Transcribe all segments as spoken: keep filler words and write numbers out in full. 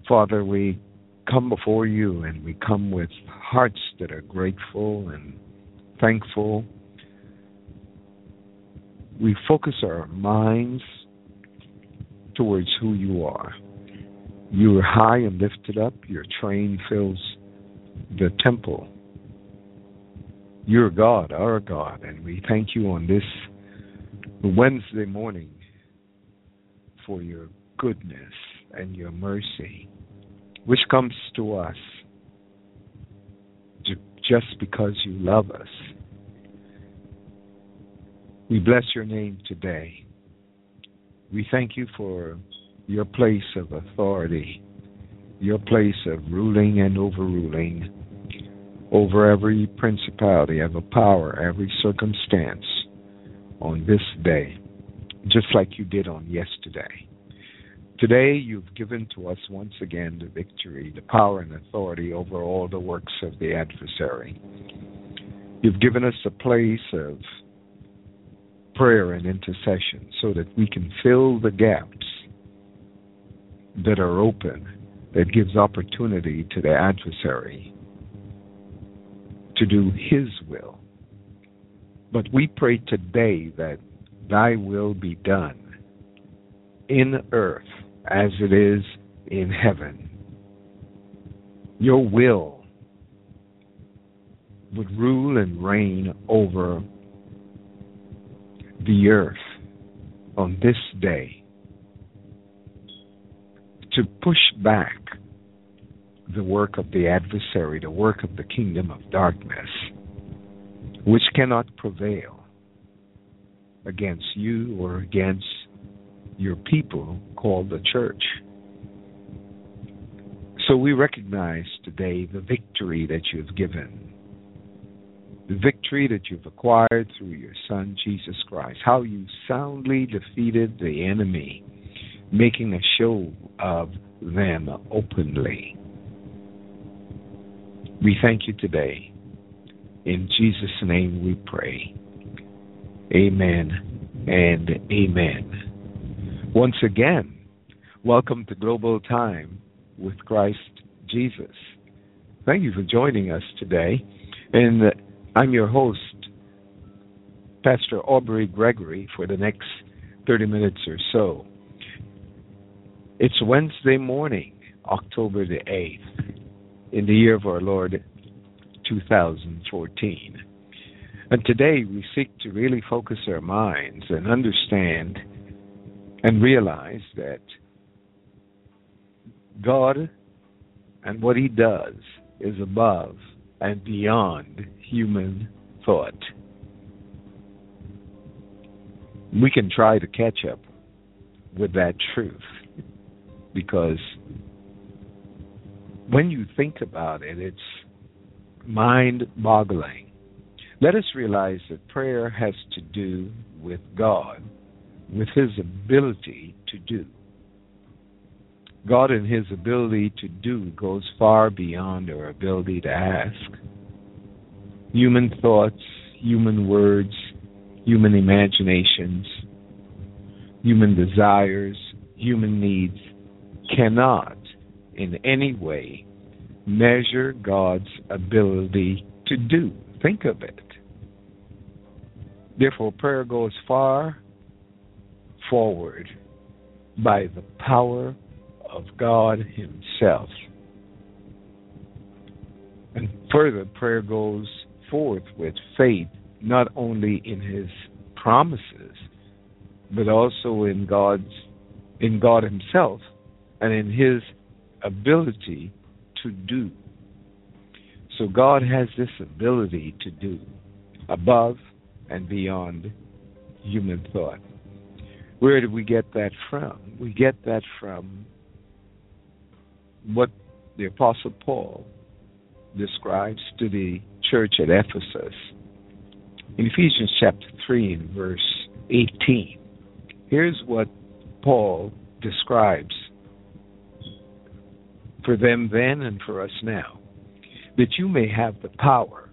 Father, we come before you and we come with hearts that are grateful and thankful. We focus our minds towards who you are. You are high and lifted up. Your train fills the temple. You're God, our God, and we thank you on this Wednesday morning for your goodness and your mercy, which comes to us just because you love us. We bless your name today. We thank you for your place of authority, your place of ruling and overruling over every principality, every power, every circumstance on this day, just like you did on yesterday. Today, you've given to us once again the victory, the power and authority over all the works of the adversary. You've given us a place of prayer and intercession so that we can fill the gaps that are open, that gives opportunity to the adversary to do his will. But we pray today that thy will be done in earth as it is in heaven. Your will would rule and reign over the earth on this day to push back the work of the adversary, the work of the kingdom of darkness, which cannot prevail against you or against your people called the church. So we recognize today the victory that you've given, the victory that you've acquired through your Son, Jesus Christ, how you soundly defeated the enemy, making a show of them openly. We thank you today. In Jesus' name we pray. Amen and amen. Once again, welcome to Global Time with Christ Jesus. Thank you for joining us today. And I'm your host, Pastor Aubrey Gregory, for the next thirty minutes or so. It's Wednesday morning, October the eighth, in the year of our Lord, two thousand fourteen. And today we seek to really focus our minds and understand and realize that God and what he does is above and beyond human thought. We can try to catch up with that truth because when you think about it, it's mind-boggling. Let us realize that prayer has to do with God, with his ability to do. God and his ability to do goes far beyond our ability to ask. Human thoughts, human words, human imaginations, human desires, human needs cannot in any way measure God's ability to do. Think of it. Therefore, prayer goes far forward by the power of God himself. And further, prayer goes forth with faith, not only in his promises, but also in God's in God himself and in his ability to do. So God has this ability to do above and beyond human thought. Where did we get that from? We get that from what the Apostle Paul describes to the church at Ephesus. In Ephesians chapter three and verse eighteen, here's what Paul describes for them then and for us now, that you may have the power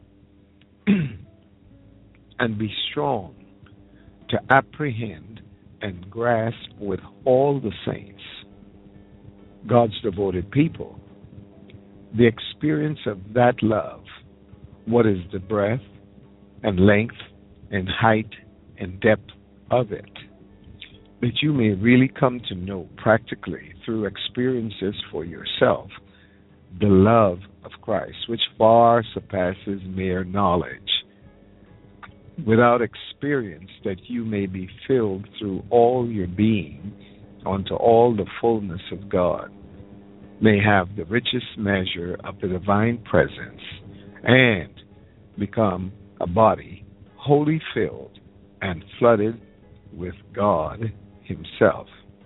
and be strong to apprehend and grasp with all the saints God's devoted people, the experience of that love, what is the breadth and length and height and depth of it, that you may really come to know practically through experiences for yourself the love of Christ, which far surpasses mere knowledge. Without experience, that you may be filled through all your being unto all the fullness of God, may have the richest measure of the divine presence, and become a body wholly filled and flooded with God Himself.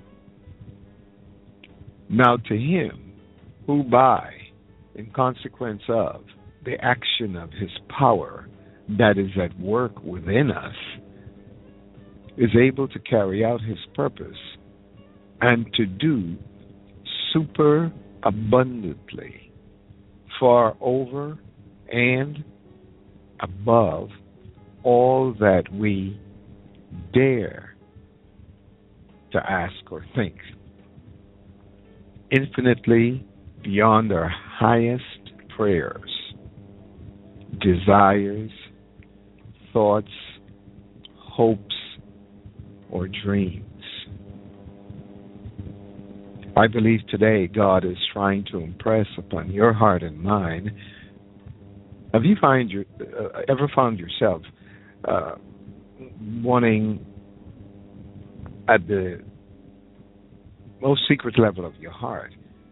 Now to Him who by, in consequence of, the action of His power that is at work within us, is able to carry out His purpose and to do super abundantly, far over and above all that we dare to ask or think, infinitely beyond our highest prayers, desires, thoughts, hopes, or dreams. I believe today God is trying to impress upon your heart and mind. Have you find your, uh, ever found yourself uh, wanting at the most secret level of your heart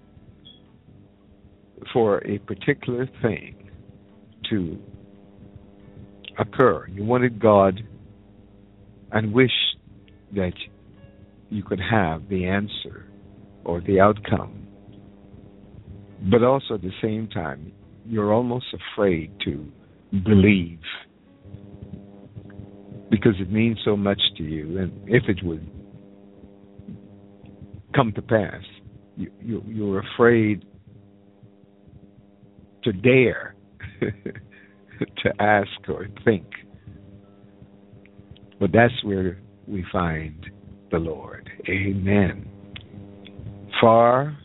for a particular thing to occur? You wanted God and wish that you could have the answer or the outcome, but also at the same time you're almost afraid to believe because it means so much to you, and if it would come to pass, you, you, you're afraid to dare to ask or think. But that's where we find the Lord. Amen. Far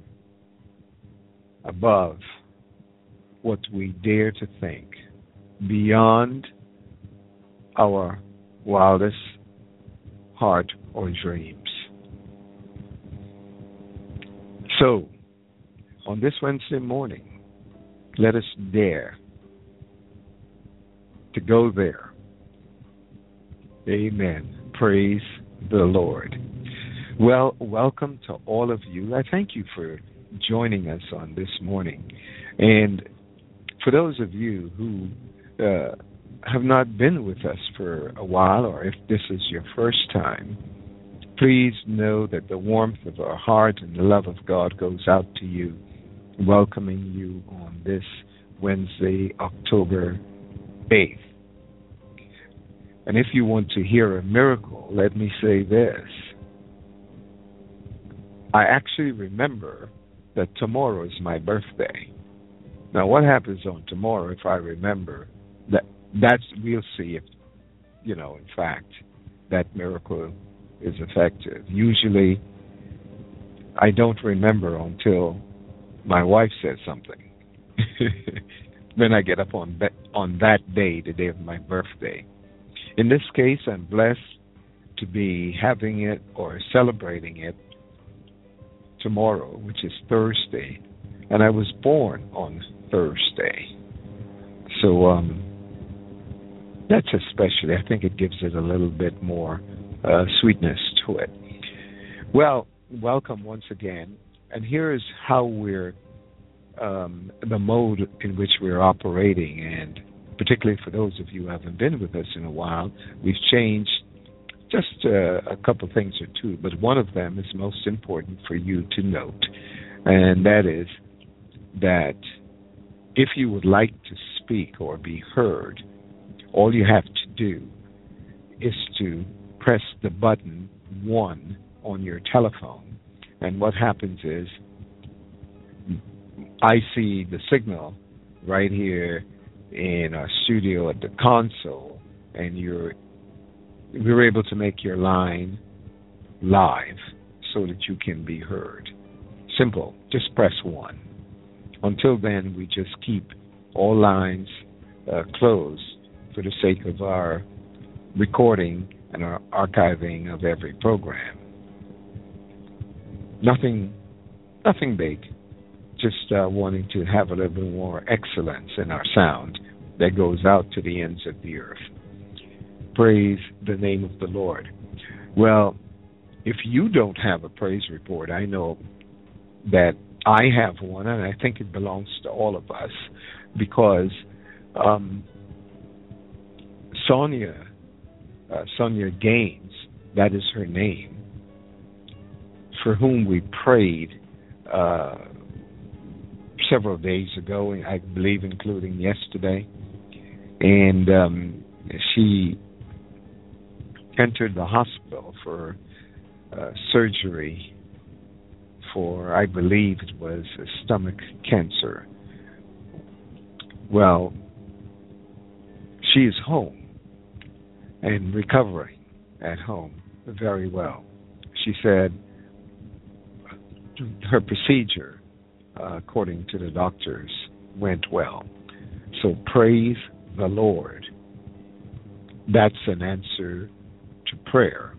above what we dare to think, beyond our wildest heart or dreams. So, on this Wednesday morning, let us dare to go there. Amen. Praise the Lord. Well, welcome to all of you. I thank you for joining us on this morning. And for those of you who uh, have not been with us for a while, or if this is your first time, please know that the warmth of our heart and the love of God goes out to you, welcoming you on this Wednesday, October eighth. And if you want to hear a miracle, let me say this. I actually remember that tomorrow is my birthday. Now, what happens on tomorrow if I remember that? That's, we'll see if, you know, in fact, that miracle is effective. Usually, I don't remember until my wife says something. Then I get up on that, on that day, the day of my birthday. In this case, I'm blessed to be having it or celebrating it tomorrow, which is Thursday, and I was born on Thursday. So um, that's especially, I think it gives it a little bit more uh, sweetness to it. Well, welcome once again, and here is how we're, um, the mode in which we're operating, and particularly for those of you who haven't been with us in a while, we've changed just uh, a couple things or two, but one of them is most important for you to note, and that is that if you would like to speak or be heard, all you have to do is to press the button one on your telephone, and what happens is I see the signal right here in our studio at the console, and you're we're able to make your line live so that you can be heard. Simple. Just press one. Until then, we just keep all lines uh, closed for the sake of our recording and our archiving of every program. Nothing, nothing big. Just uh, wanting to have a little more excellence in our sound that goes out to the ends of the earth. Praise the name of the Lord. Well, if you don't have a praise report, I know that I have one, and I think it belongs to all of us, because um, Sonia, uh, Sonia Gaines, that is her name, for whom we prayed uh, several days ago, I believe including yesterday, and um, she entered the hospital for uh, surgery for, I believe it was a stomach cancer. Well, she is home and recovering at home very well. She said her procedure, uh, according to the doctors, went well. So praise the Lord. That's an answer to prayer.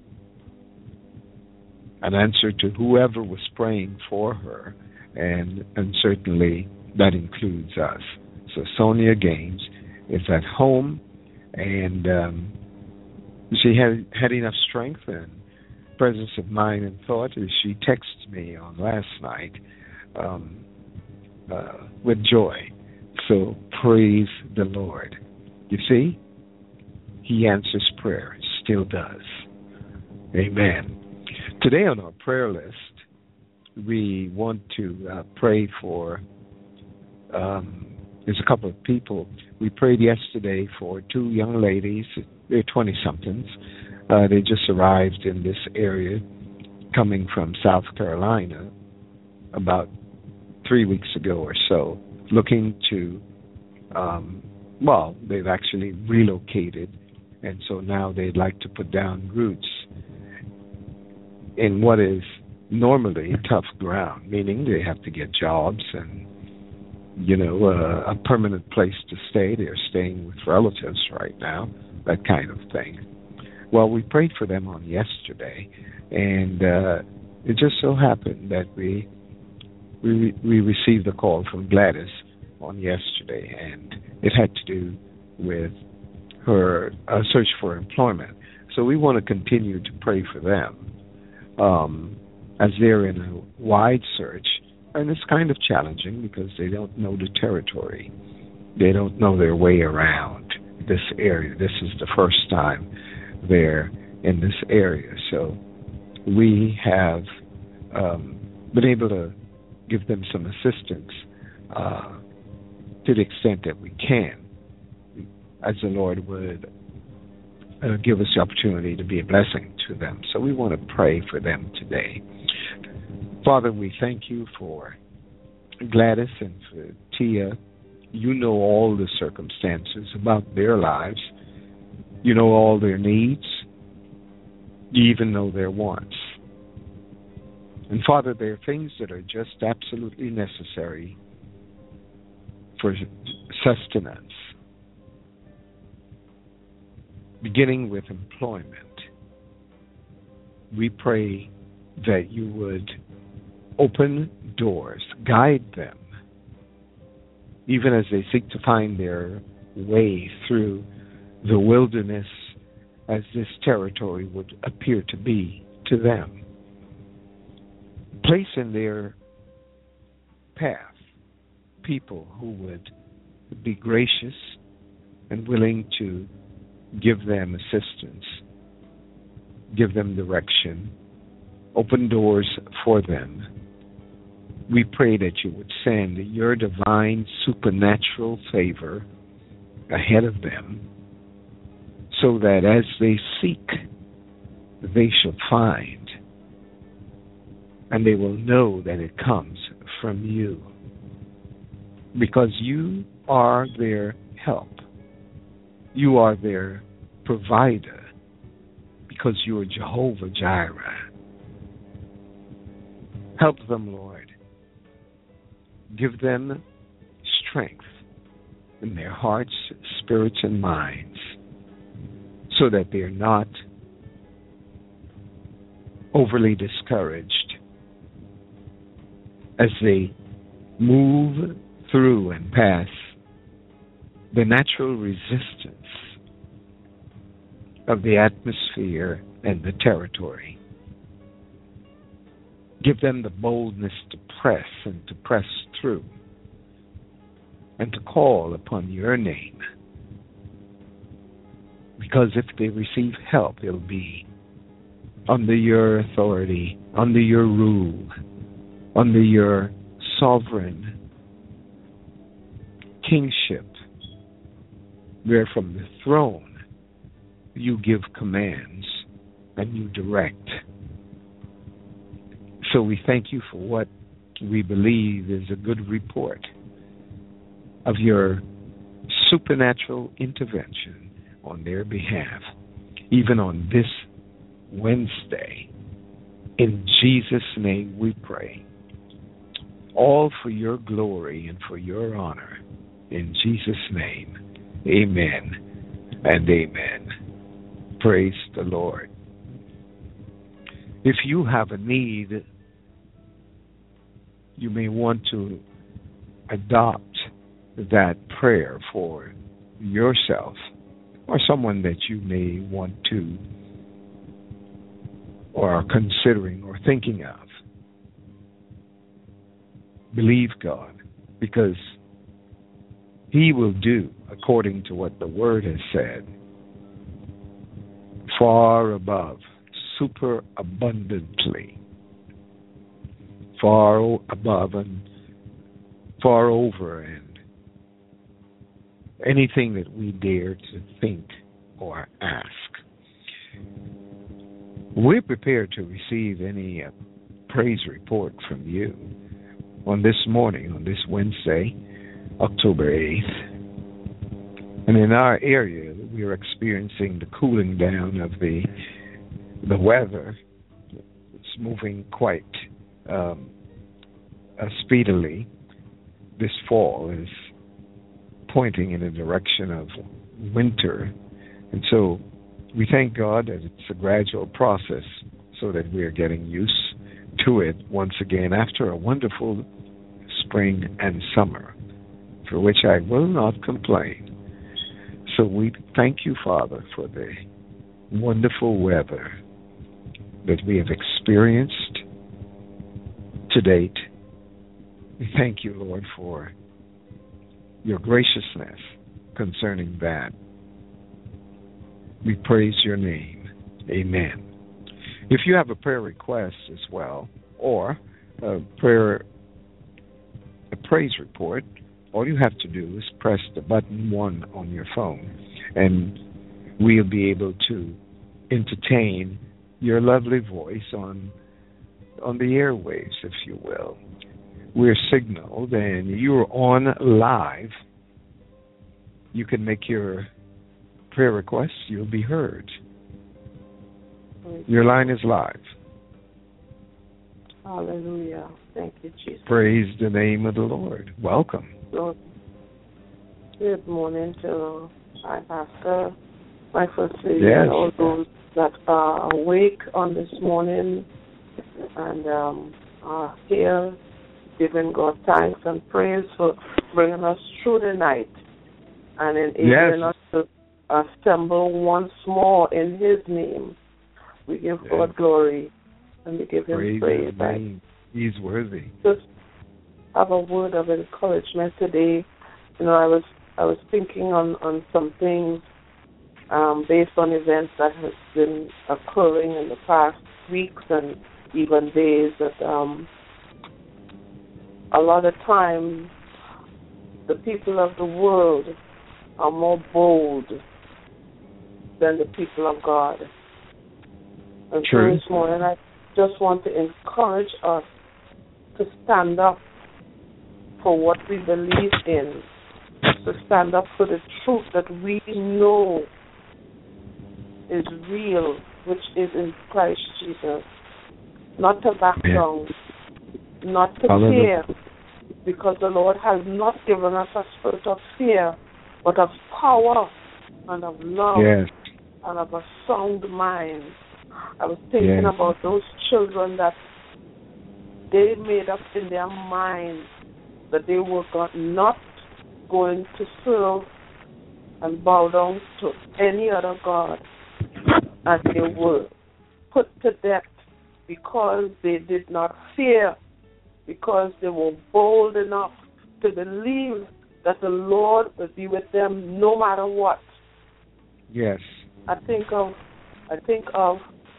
An answer to whoever was praying for her, and and certainly that includes us. So Sonia Gaines is at home, and um, she had had enough strength and presence of mind and thought as she texted me on last night um, uh, with joy. So praise the Lord. You see, He answers prayer, still does. Amen. Today on our prayer list, we want to uh, pray for, um, there's a couple of people. We prayed yesterday for two young ladies, they're twenty-somethings. Uh, they just arrived in this area, coming from South Carolina about three weeks ago or so, looking to, um, well, they've actually relocated, and so now they'd like to put down roots in what is normally tough ground, meaning they have to get jobs and, you know, uh, a permanent place to stay. They're staying with relatives right now, that kind of thing. Well, we prayed for them on yesterday, and uh, it just so happened that we, we we received a call from Gladys on yesterday, and it had to do with her uh, search for employment. So we want to continue to pray for them. Um, as they're in a wide search, and it's kind of challenging because they don't know the territory. They don't know their way around this area. This is the first time they're in this area. So we have um, been able to give them some assistance uh, to the extent that we can, as the Lord would Uh, give us the opportunity to be a blessing to them. So we want to pray for them today. Father, we thank you for Gladys and for Tia. You know all the circumstances about their lives. You know all their needs. You even know their wants. And Father, there are things that are just absolutely necessary for sustenance, beginning with employment. We pray that you would open doors, guide them, even as they seek to find their way through the wilderness as this territory would appear to be to them. Place in their path people who would be gracious and willing to give them assistance, give them direction, open doors for them. We pray that you would send your divine supernatural favor ahead of them, so that as they seek, they shall find, and they will know that it comes from you, because you are their help. You are their provider, because you are Jehovah Jireh. Help them, Lord, give them strength in their hearts, spirits, and minds so that they're not overly discouraged as they move through and pass the natural resistance of the atmosphere and the territory. Give them the boldness to press and to press through and to call upon your name. Because if they receive help, it'll be under your authority, under your rule, under your sovereign kingship, where from the throne you give commands and you direct. So we thank you for what we believe is a good report of your supernatural intervention on their behalf, even on this Wednesday. In Jesus' name we pray. All for your glory and for your honor. In Jesus' name, amen and amen. Praise the Lord. If you have a need, you may want to adopt that prayer for yourself or someone that you may want to or are considering or thinking of. Believe God, because He will do according to what the Word has said, far above, super abundantly, far above and far over and anything that we dare to think or ask. We're prepared to receive any uh, praise report from you on this morning, on this Wednesday, October eighth. And in our area, we are experiencing the cooling down of the the weather. It's moving quite um, uh, speedily. This fall is pointing in the direction of winter. And so we thank God that it's a gradual process so that we are getting used to it once again after a wonderful spring and summer, for which I will not complain. So we thank you, Father, for the wonderful weather that we have experienced to date. We thank you, Lord, for your graciousness concerning that. We praise your name. Amen. If you have a prayer request as well, or a prayer, a praise report, all you have to do is press the button one on your phone, and we'll be able to entertain your lovely voice on on the airwaves, if you will. We're signaled, and you're on live. You can make your prayer requests. You'll be heard. Your line is live. Hallelujah. Thank you, Jesus. Praise the name of the Lord. Welcome. Lord, good morning to my pastor, my first lady, yes. and all those that are awake on this morning and um, are here giving God thanks and praise for bringing us through the night and enabling yes. us to assemble once more in His name. We give yes. God glory and we give Him praise. praise. He's worthy. Just have a word of encouragement today. You know, I was I was thinking on, on some things um, based on events that have been occurring in the past weeks and even days. That um, a lot of times the people of the world are more bold than the people of God. And True. so this morning I just want to encourage us to stand up for what we believe in, to stand up for the truth that we know is real, which is in Christ Jesus. Not to back down, not to fear, because the Lord has not given us a spirit of fear, but of power and of love Yes. and of a sound mind. I was thinking Yes. about those children that they made up in their minds that they were not going to serve and bow down to any other God, and they were put to death because they did not fear, because they were bold enough to believe that the Lord would be with them no matter what. Yes. I think of I think of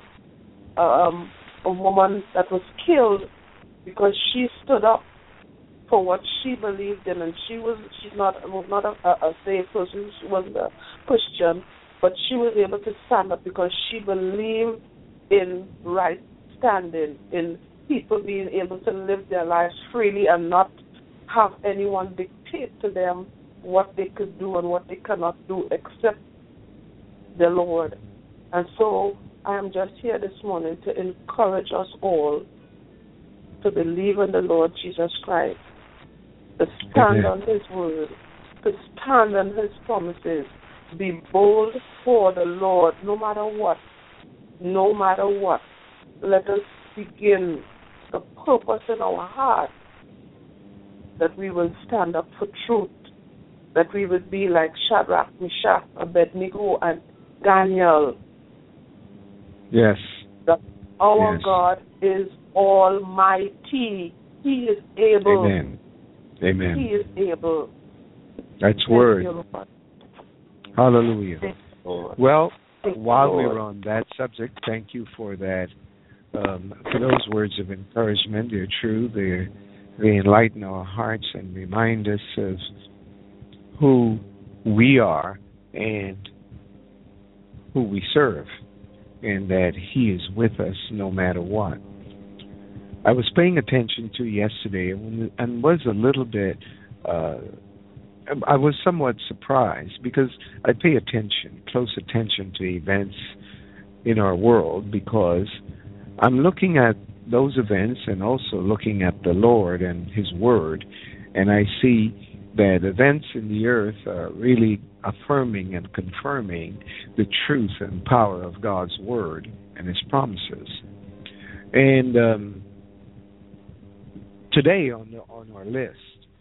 um, a woman that was killed because she stood up for what she believed in, and she was she's not was not a, a saved person. She wasn't a Christian, but she was able to stand up because she believed in right standing, in people being able to live their lives freely and not have anyone dictate to them what they could do and what they cannot do except the Lord. And so I am just here this morning to encourage us all to believe in the Lord Jesus Christ, to stand Amen. on His word, to stand on His promises, be bold for the Lord no matter what, no matter what. Let us begin the purpose in our heart that we will stand up for truth, that we would be like Shadrach, Meshach, Abednego, and Daniel. Yes. That our Yes. God is almighty. He is able. Amen. Amen. He is able. That's Thank word. you, Lord. Hallelujah. Thank you, Lord. Well, Thank you, while we Lord. were on that subject, thank you for that, um, for those words of encouragement. They're true. They're, they enlighten our hearts and remind us of who we are and who we serve, and that He is with us no matter what. I was paying attention to yesterday and was a little bit, uh, I was somewhat surprised because I pay attention, close attention to events in our world, because I'm looking at those events and also looking at the Lord and His Word, and I see that events in the earth are really affirming and confirming the truth and power of God's Word and His promises. And um, today on the, on our list,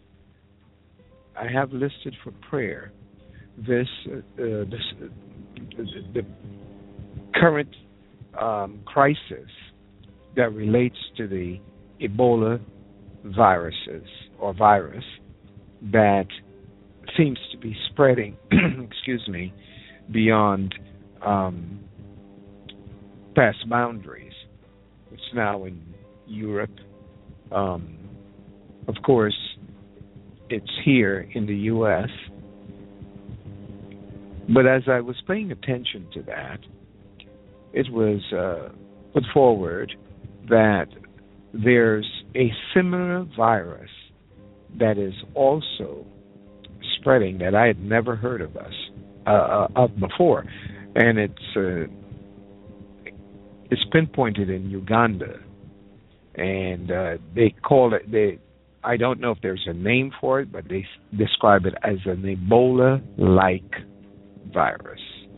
I have listed for prayer this, uh, this uh, the, the current um, crisis that relates to the Ebola viruses or virus that seems to be spreading, excuse me, beyond um, past boundaries. It's now in Europe. Um, of course, it's here in the U S But as I was paying attention to that, it was uh, put forward that there's a similar virus that is also spreading that I had never heard of us uh, of before, and it's uh, it's pinpointed in Uganda, and uh, they call it they. I don't know if there's a name for it, but they s- describe it as an Ebola-like virus.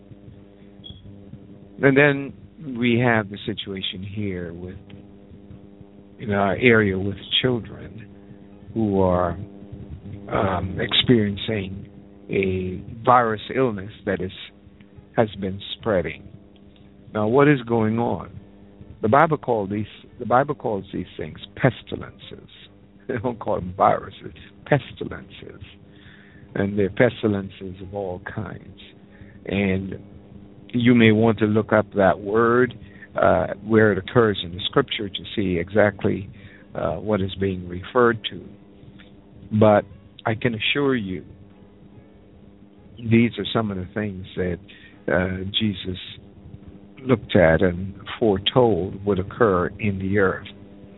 And then we have the situation here with in our area with children who are um, experiencing a virus illness that is has been spreading. Now, what is going on? The Bible calls these the Bible calls these things pestilences. They don't call them viruses, pestilences, and they're pestilences of all kinds. And you may want to look up that word uh, where it occurs in the Scripture to see exactly uh, what is being referred to. But I can assure you, these are some of the things that uh, Jesus looked at and foretold would occur in the earth.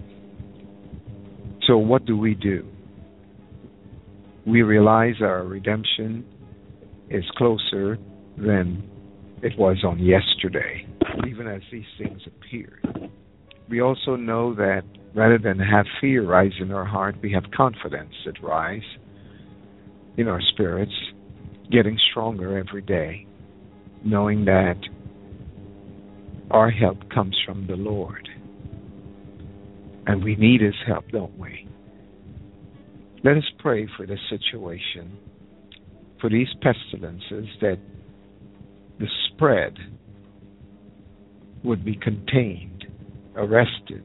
So what do we do? We realize our redemption is closer than it was on yesterday, even as these things appeared. We also know that Rather than have fear rise in our heart, we have confidence that rise in our spirits, getting stronger every day, knowing that our help comes from the Lord. And we need His help, don't we? Let us pray for this situation, for these pestilences, that the spread would be contained, arrested.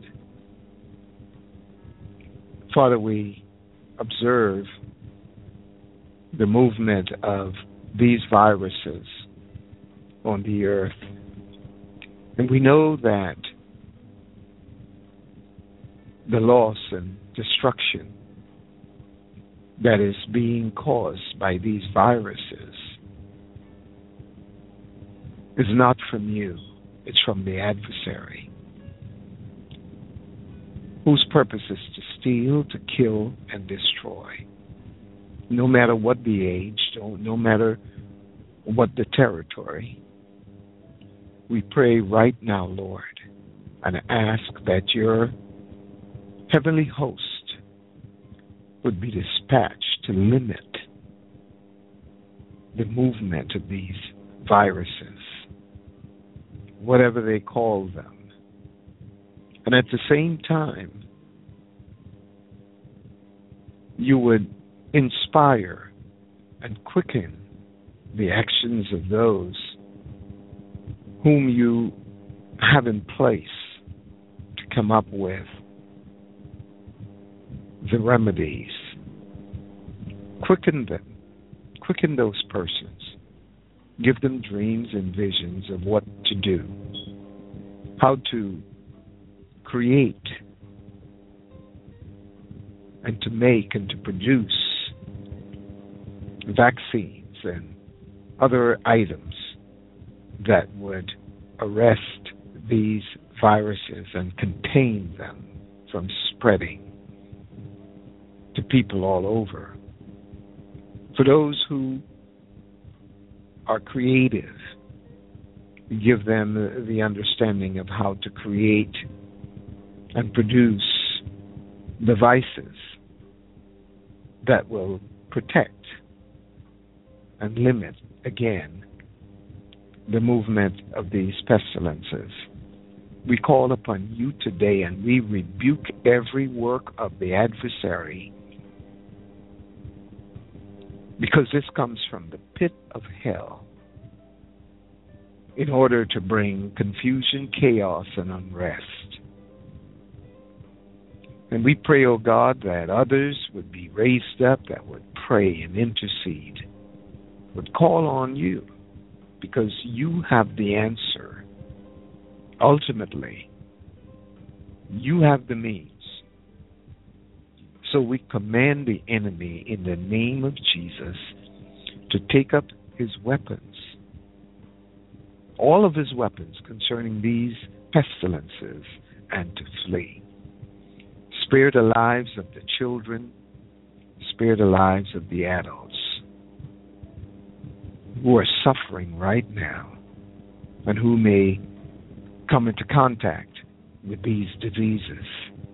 Father, we observe the movement of these viruses on the earth, and we know that the loss and destruction that is being caused by these viruses is not from you, it's from the adversary, whose purpose is to steal, to kill, and destroy. No matter what the age, no matter what the territory, we pray right now, Lord, and ask that your heavenly host would be dispatched to limit the movement of these viruses, whatever they call them. And at the same time, you would inspire and quicken the actions of those whom you have in place to come up with the remedies. Quicken them. Quicken those persons. Give them dreams and visions of what to do, how to create and to make and to produce vaccines and other items that would arrest these viruses and contain them from spreading to people all over. For those who are creative, give them the, the understanding of how to create and produce devices that will protect and limit, again, the movement of these pestilences. We call upon you today and we rebuke every work of the adversary, because this comes from the pit of hell in order to bring confusion, chaos, and unrest. And we pray, O God, that others would be raised up, that would pray and intercede, would call on you, because you have the answer. Ultimately, you have the means. So we command the enemy in the name of Jesus to take up his weapons, all of his weapons concerning these pestilences, and to flee. Spare the lives of the children, spare the lives of the adults who are suffering right now and who may come into contact with these diseases.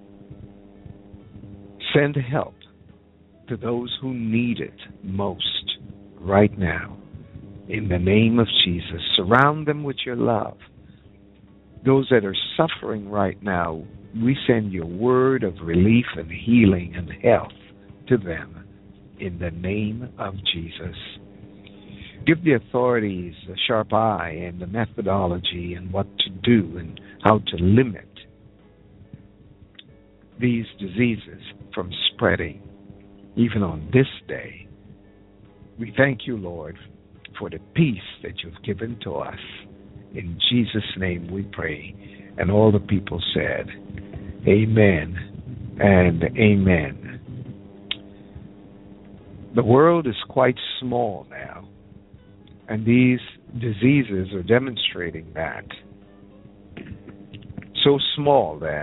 Send help to those who need it most right now. In the name of Jesus, surround them with your love. Those that are suffering right now, we send your word of relief and healing and health to them in the name of Jesus. Give the authorities a sharp eye and the methodology and what to do and how to limit these diseases from spreading, even on this day. We thank you, Lord, for the peace that you've given to us. In Jesus' name we pray. And all the people said, amen and amen. The world is quite small now, and these diseases are demonstrating that. So small that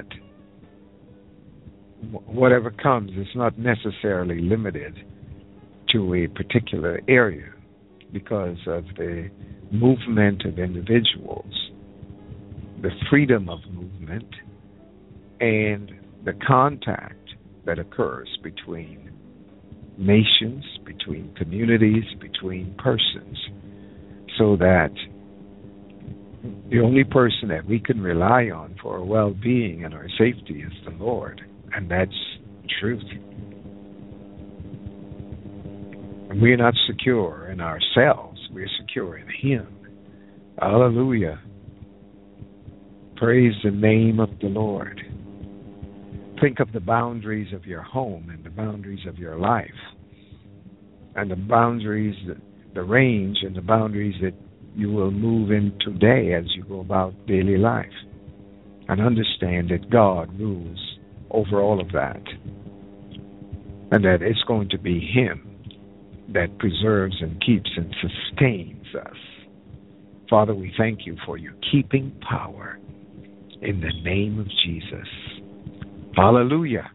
whatever comes is not necessarily limited to a particular area because of the movement of individuals, the freedom of movement, and the contact that occurs between nations, between communities, between persons, so that the only person that we can rely on for our well-being and our safety is the Lord, and that's truth. And we're not secure in ourselves, we're secure in Him. Hallelujah. Praise the name of the Lord. Think of the boundaries of your home and the boundaries of your life, and the boundaries, the range and the boundaries that you will move in today as you go about daily life. And understand that God rules over all of that, and that it's going to be Him that preserves and keeps and sustains us. Father, we thank you for your keeping power in the name of Jesus. Hallelujah.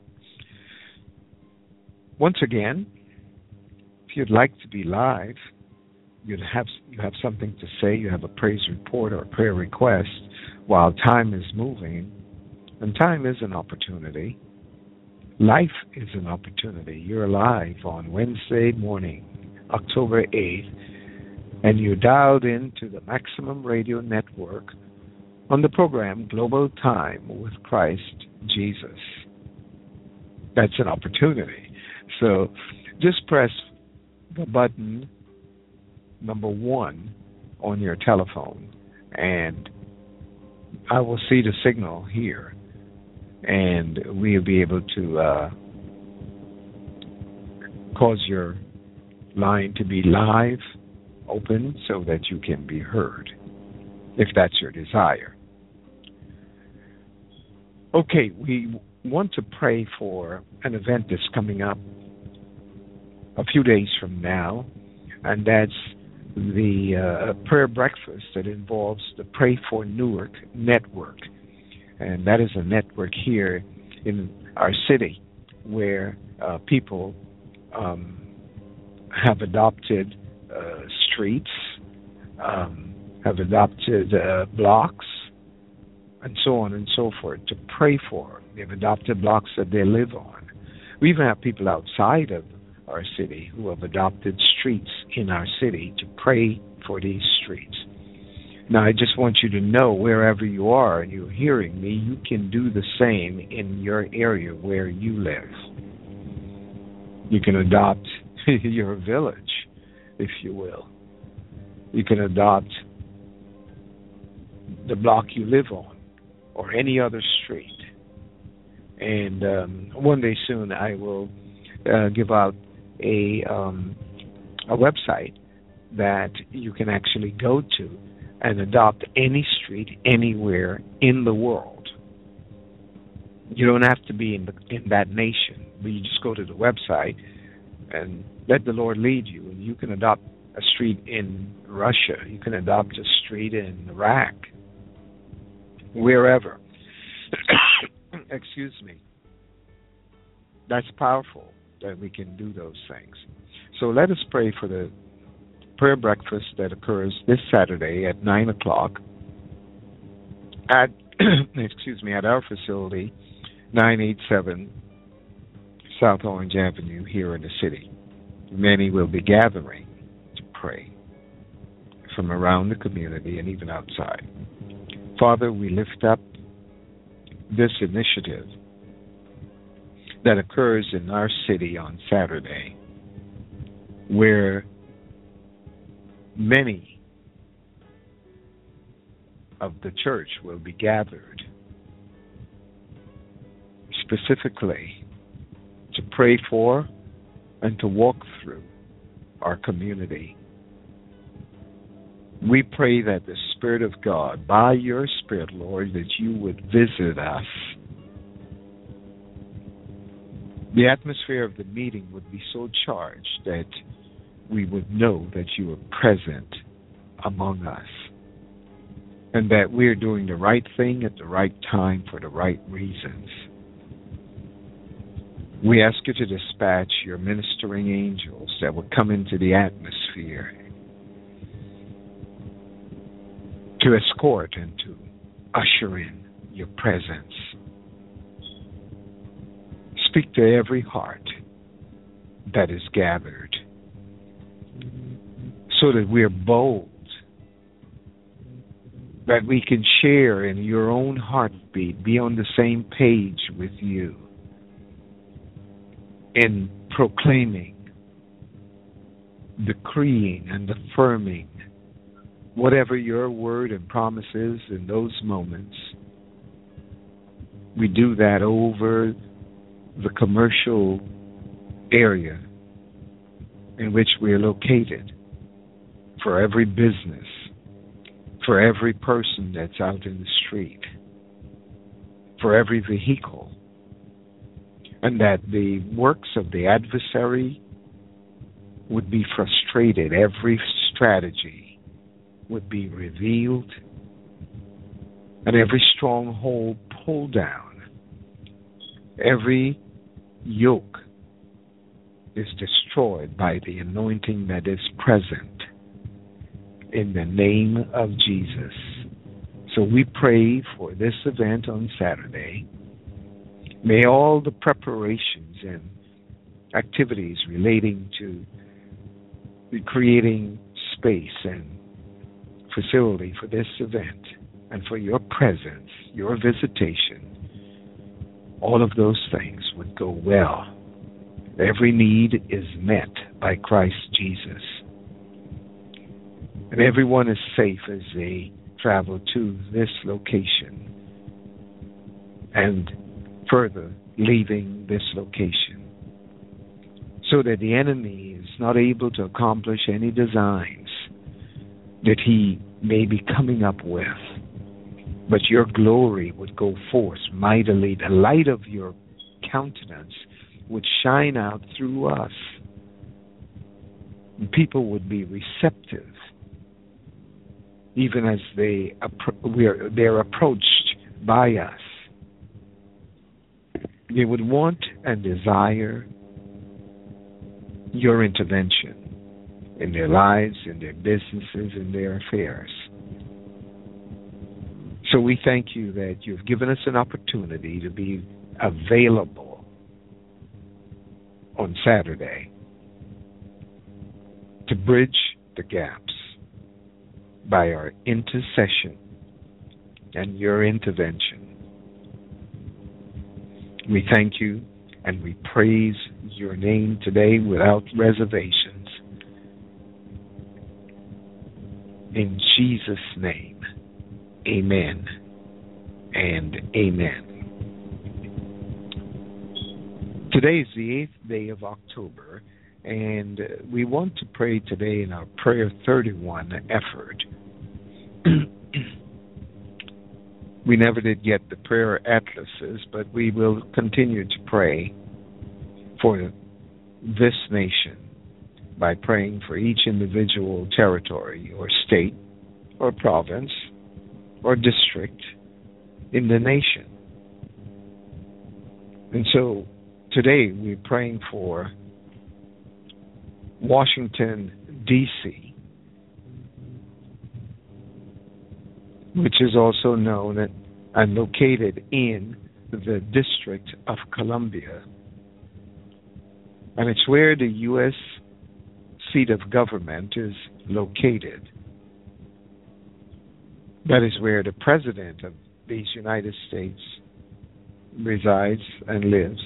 Once again, if you'd like to be live, you'd have you have something to say, you have a praise report or a prayer request while time is moving, and time is an opportunity. Life is an opportunity. You're live on Wednesday morning, October eighth, and you're dialed into the Maximum Radio Network on the program Global Time with Christ Jesus. That's an opportunity. So just press the button number one on your telephone, and I will see the signal here, and we'll be able to uh, cause your line to be live, open, so that you can be heard, if that's your desire. Okay, we want to pray for an event that's coming up a few days from now, and that's the uh, prayer breakfast that involves the Pray for Newark network. And that is a network here in our city where uh, people um, have adopted uh, streets, um, have adopted uh, blocks, and so on and so forth, to pray for. They've adopted blocks that they live on. We even have people outside of our city who have adopted streets in our city to pray for these streets. Now, I just want you to know, wherever you are and you're hearing me, you can do the same in your area where you live. You can adopt your village, if you will. You can adopt the block you live on, or any other street. And um, one day soon I will uh, give out a um, a website that you can actually go to and adopt any street anywhere in the world. You don't have to be in the, in that nation, but you just go to the website and let the Lord lead you. And you can adopt a street in Russia. You can adopt a street in Iraq, wherever. Excuse me. That's powerful that we can do those things. So let us pray for the prayer breakfast that occurs this Saturday at nine o'clock at, excuse me, at our facility, nine eighty-seven South Orange Avenue here in the city. Many will be gathering to pray from around the community and even outside. Father, we lift up this initiative that occurs in our city on Saturday, where many of the church will be gathered specifically to pray for and to walk through our community. We pray that the Spirit of God, by your Spirit, Lord, that you would visit us. The atmosphere of the meeting would be so charged that we would know that you are present among us, and that we're doing the right thing at the right time for the right reasons. We ask you to dispatch your ministering angels that would come into the atmosphere to escort and to usher in your presence. speak to every heart that is gathered so that we're bold, that we can share in your own heartbeat, be on the same page with you in proclaiming, decreeing, and affirming whatever your word and promise is in those moments. We do that over the commercial area in which we are located, for every business, for every person that's out in the street, for every vehicle, and that the works of the adversary would be frustrated, every strategy would be revealed, and every stronghold pulled down, every yoke is destroyed by the anointing that is present in the name of Jesus. So we pray for this event on Saturday. May all the preparations and activities relating to creating space and facility for this event and for your presence, your visitation, all of those things would go well. Every need is met by Christ Jesus. And everyone is safe as they travel to this location and further leaving this location, so that the enemy is not able to accomplish any designs that he may be coming up with. But your glory would go forth mightily. The light of your countenance would shine out through us. And people would be receptive, even as they we are, they're approached by us. They would want and desire your intervention in their lives, in their businesses, in their affairs. So we thank you that you've given us an opportunity to be available on Saturday to bridge the gaps by our intercession and your intervention. We thank you and we praise your name today without reservations. In Jesus' name, amen and amen. Today is the eighth day of October, and we want to pray today in our Prayer thirty-one effort. We never did get the prayer atlases, but we will continue to pray for this nation by praying for each individual territory or state or province or district in the nation. And so today we're praying for Washington, D C, which is also known and located in the District of Columbia. And it's where the U S seat of government is located. That is where the President of these United States resides and lives.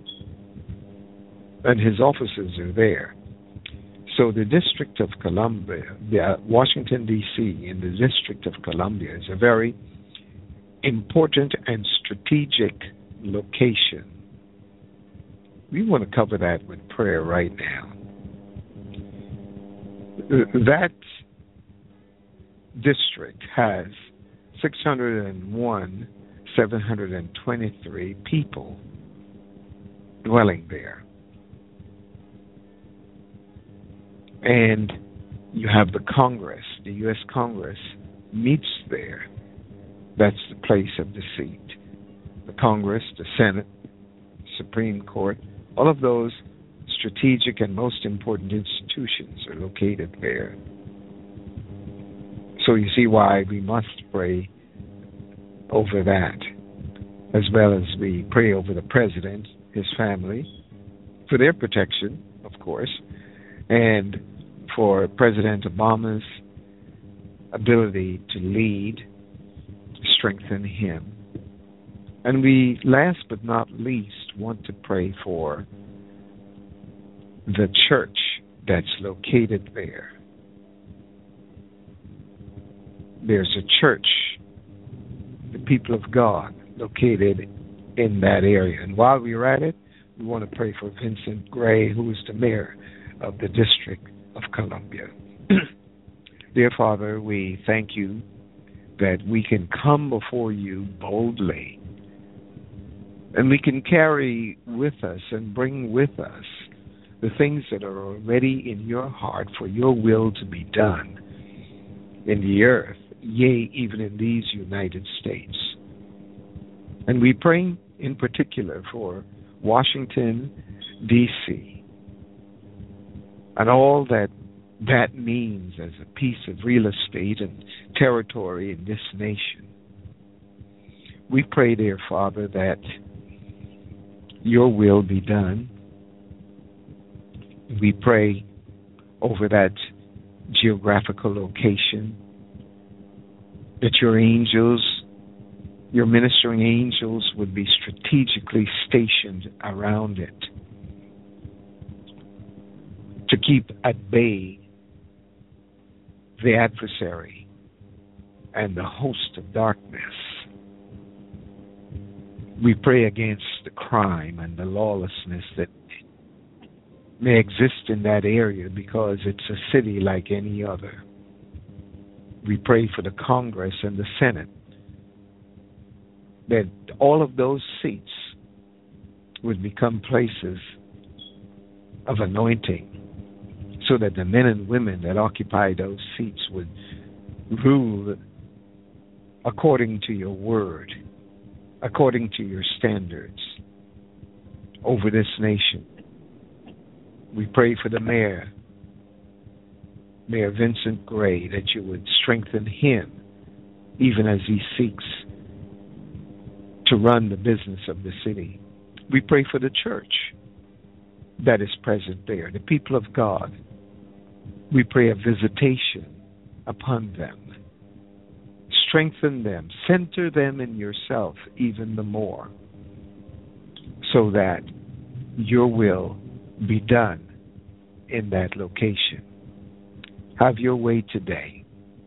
And his offices are there. So the District of Columbia, the Washington, D C, in the District of Columbia is a very important and strategic location. We want to cover that with prayer right now. That district has six hundred one thousand seven hundred twenty-three people dwelling there. And you have the Congress, the U S Congress meets there. That's the place of the seat. The Congress, the Senate, Supreme Court, all of those strategic and most important institutions are located there. So you see why we must pray over that, as well as we pray over the President his family, for their protection, of course, and for President Obama's ability to lead, strengthen him. And we, last but not least, want to pray for the church that's located there. There's a church, the people of God, located in that area. And while we're at it, we want to pray for Vincent Gray, who is the mayor of the District of Columbia. Dear Father, we thank you that we can come before you boldly, and we can carry with us and bring with us the things that are already in your heart for your will to be done in the earth, yea, even in these United States. And we pray in particular for Washington, D C, and all that that means as a piece of real estate and territory in this nation. We pray, dear Father, that your will be done. We pray over that geographical location that your angels, your ministering angels, would be strategically stationed around it to keep at bay the adversary and the host of darkness. We pray against the crime and the lawlessness that may exist in that area, because it's a city like any other. We pray for the Congress and the Senate, that all of those seats would become places of anointing, so that the men and women that occupy those seats would rule according to your word, according to your standards over this nation. We pray for the mayor, Mayor Vincent Gray, that you would strengthen him even as he seeks to run the business of the city. We pray for the church that is present there, the people of God. We pray a visitation upon them. Strengthen them, center them in yourself even the more, so that your will be done in that location. Have your way today.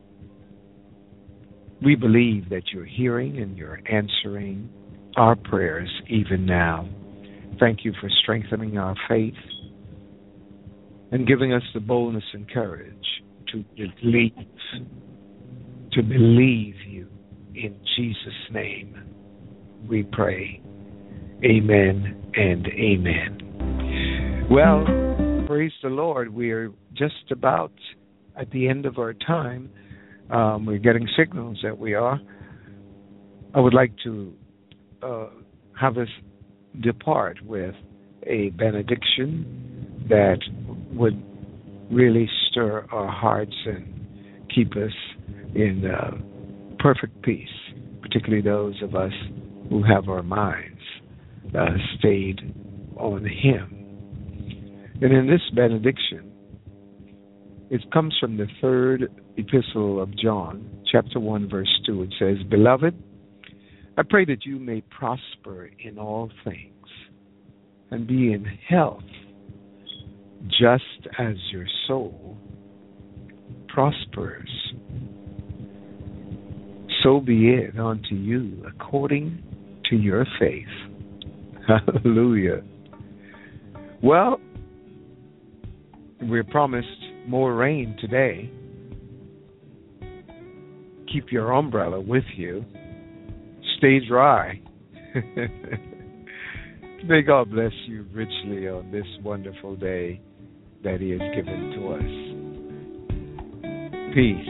We believe that you're hearing and you're answering our prayers even now. Thank you for strengthening our faith and giving us the boldness and courage to believe, to believe you. In Jesus' name we pray. Amen and amen. Well, praise the Lord. We're just about at the end of our time. Um, we're getting signals that we are. I would like to uh, have us depart with a benediction that would really stir our hearts and keep us in uh, perfect peace, particularly those of us who have our minds uh, stayed on Him. And in this benediction, it comes from the third epistle of John, chapter one, verse two. It says, "Beloved, I pray that you may prosper in all things and be in health, just as your soul prospers. So be it unto you according to your faith." Hallelujah. Well, we're promised more rain today. Keep your umbrella with you. Stay dry. May God bless you richly on this wonderful day that He has given to us. Peace.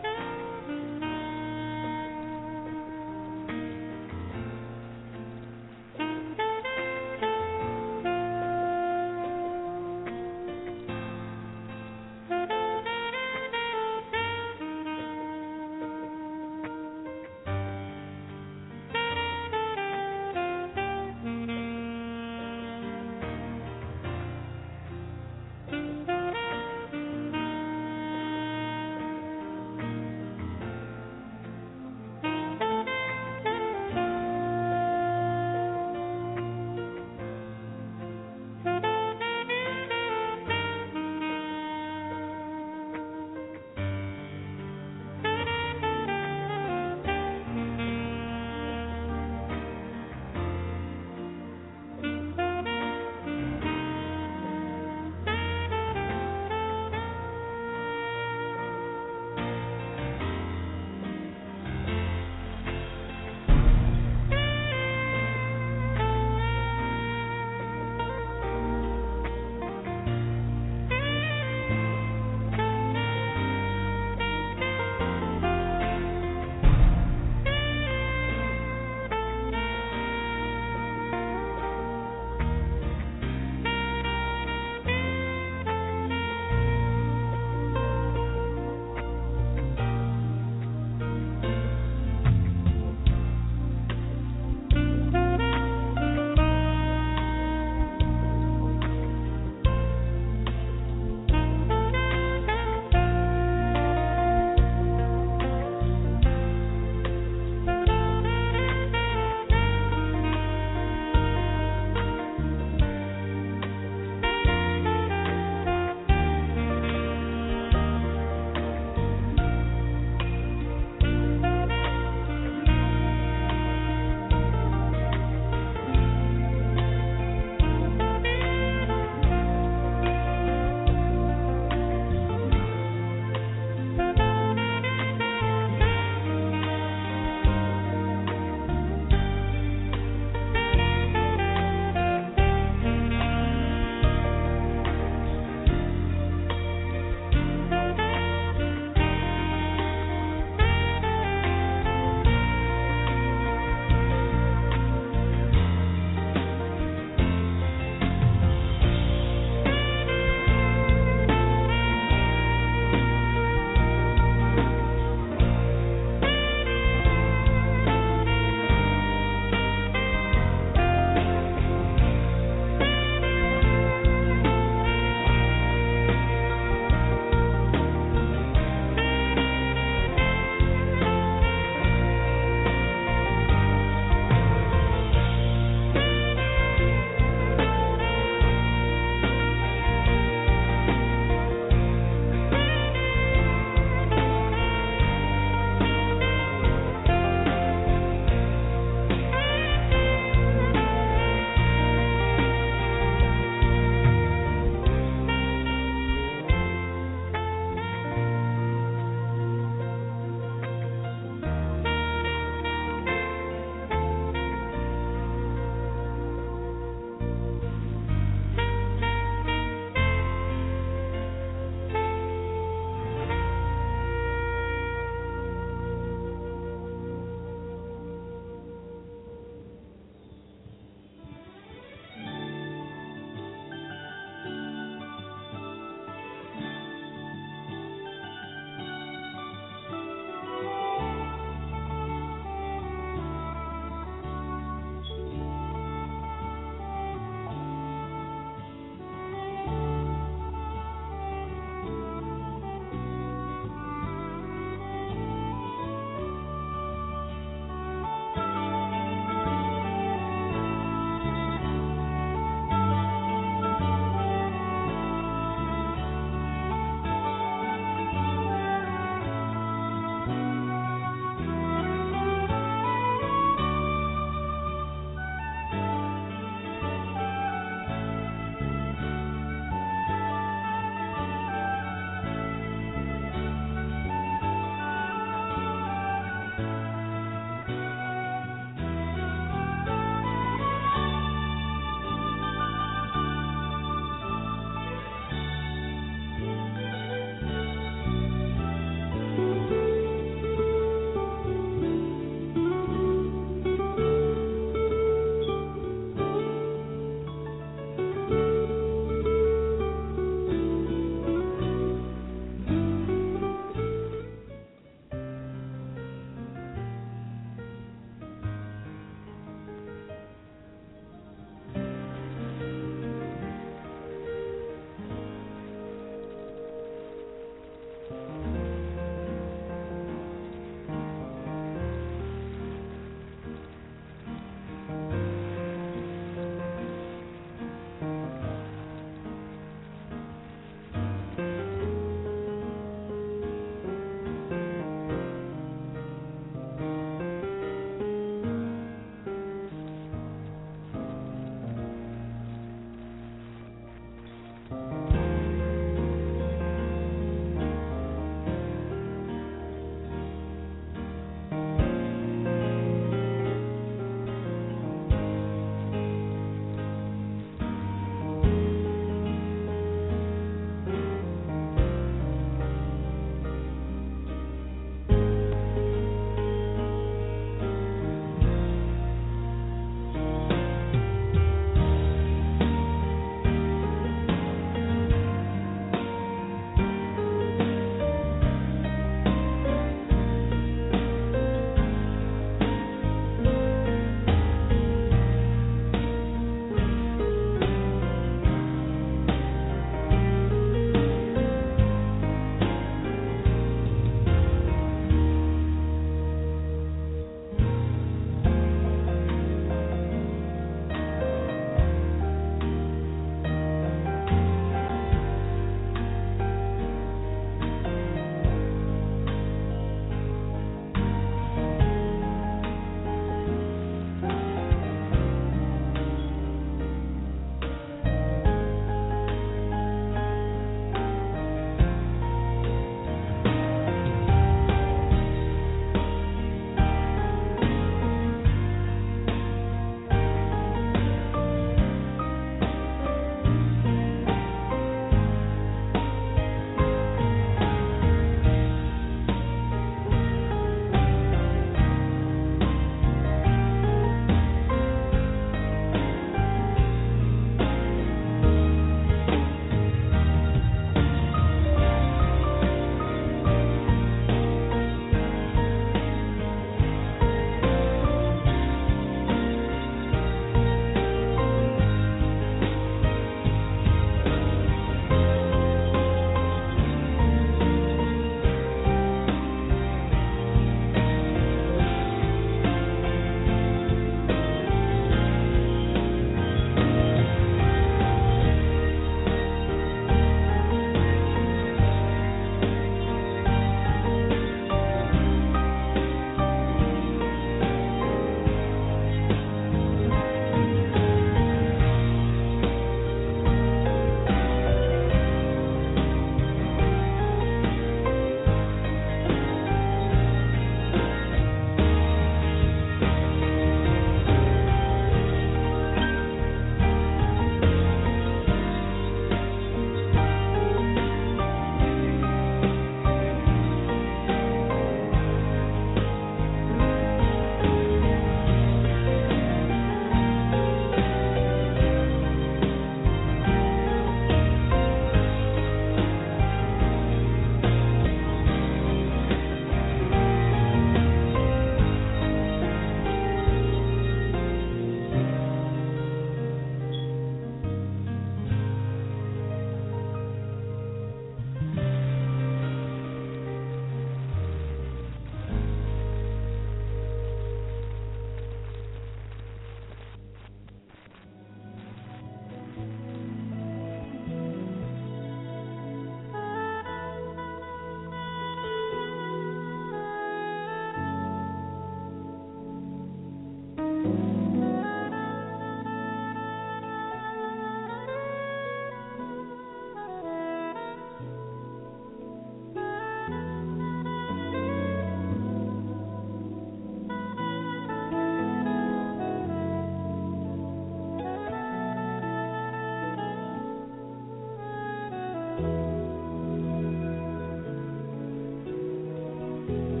Thank you.